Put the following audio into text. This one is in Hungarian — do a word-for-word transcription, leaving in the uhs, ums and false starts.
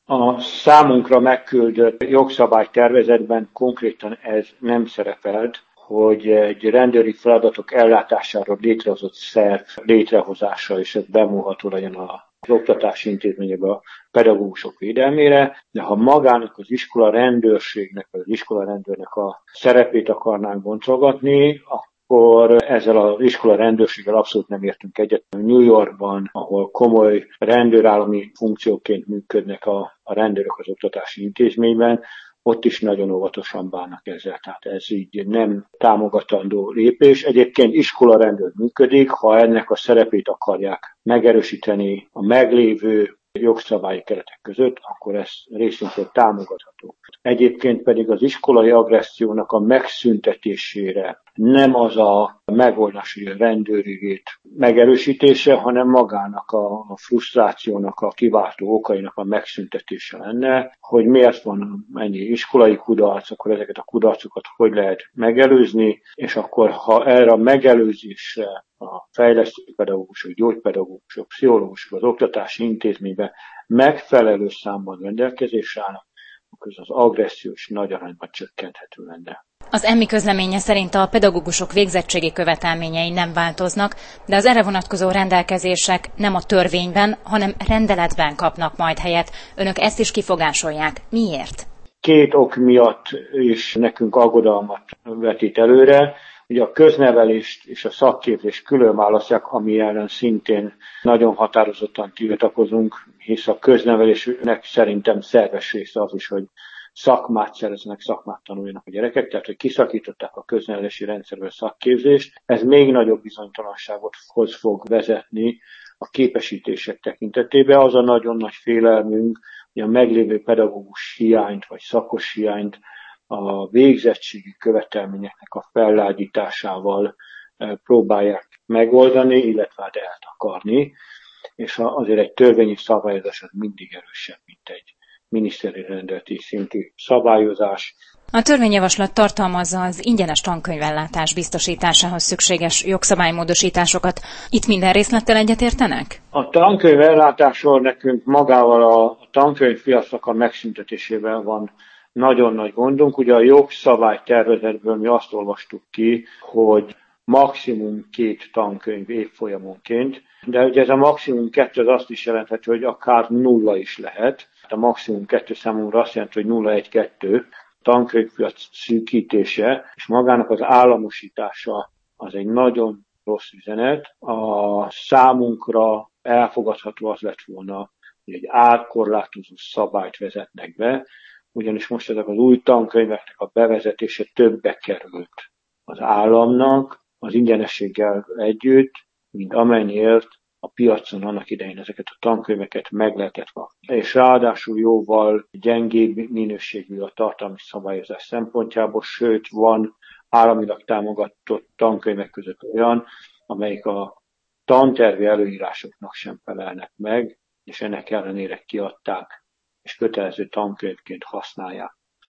A számunkra megküldött jogszabálytervezetben konkrétan ez nem szerepelt, hogy egy rendőri feladatok ellátására létrehozott szerv létrehozása és ez bemúlható legyen az oktatási intézményekben a pedagógusok védelmére, de ha magának az iskola rendőrségnek, vagy az iskola rendőrnek a szerepét akarnánk boncolgatni, akkor ezzel az iskola rendőrséggel abszolút nem értünk egyet. New Yorkban, ahol komoly rendőrállami funkcióként működnek a, a rendőrök az oktatási intézményben, ott is nagyon óvatosan bánnak ezzel, tehát ez így nem támogatandó lépés. Egyébként iskolarendőr működik, ha ennek a szerepét akarják megerősíteni a meglévő jogszabályi keretek között, akkor ez részünkről támogatható. Egyébként pedig az iskolai agressziónak a megszüntetésére nem az a megoldás, hogy a rendőrségét megerősítése, hanem magának a frusztrációnak, a kiváltó okainak a megszüntetése lenne, hogy miért van ennyi iskolai kudarc, akkor ezeket a kudarcokat hogy lehet megelőzni, és akkor ha erre a megelőzésre a fejlesztő pedagógusok, gyógypedagógusok, pszichológusok az oktatási intézményben megfelelő számban rendelkezésre állnak, akkor az agresszió is nagy arányban csökkenthető lenne. Az e em i közleménye szerint a pedagógusok végzettségi követelményei nem változnak, de az erre vonatkozó rendelkezések nem a törvényben, hanem rendeletben kapnak majd helyet. Önök ezt is kifogásolják. Miért? Két ok miatt is nekünk aggodalmat vetít előre. Ugye a köznevelést és a szakképzést külön választják, ami ellen szintén nagyon határozottan tiltakozunk, hisz a köznevelésnek szerintem szerves része az is, hogy szakmát szereznek, szakmát tanuljanak a gyerekek, tehát hogy kiszakították a köznevelési rendszerből szakképzést. Ez még nagyobb bizonytalanságot hoz fog vezetni a képesítések tekintetében. Az a nagyon nagy félelmünk, hogy a meglévő pedagógus hiányt vagy szakos hiányt a végzettségi követelményeknek a fellágyításával próbálják megoldani, illetve hát eltakarni, és azért egy törvényi szabályozás az mindig erősebb, mint egy miniszteri rendeleti szintű szabályozás. A törvényjavaslat tartalmazza az ingyenes tankönyvellátás biztosításához szükséges jogszabálymódosításokat. Itt minden részlettel egyetértenek? A tankönyvellátásról nekünk magával a tankönyvpiacnak a megszüntetésével van nagyon nagy gondunk. Ugye a jogszabálytervezetből mi azt olvastuk ki, hogy maximum két tankönyv évfolyamonként, de ugye ez a maximum kettő az azt is jelenthető, hogy akár nulla is lehet. A maximum kettő számunkra azt jelenti, hogy nulla egy kettő tankönyvpiac szűkítése, és magának az államosítása az egy nagyon rossz üzenet. A számunkra elfogadható az lett volna, hogy egy árkorlátozó szabályt vezetnek be, ugyanis most ezek az új tankönyveknek a bevezetése többe került az államnak, az ingyenességgel együtt, mint amennyiért a piacon annak idején ezeket a tankönyveket meg lehetett kapni. És ráadásul jóval gyengébb minőségű a tartalmi szabályozás szempontjából, sőt van államilag támogatott tankönyvek között olyan, amelyik a tantervi előírásoknak sem felelnek meg, és ennek ellenére kiadták, és kötelező tankönyvként használják.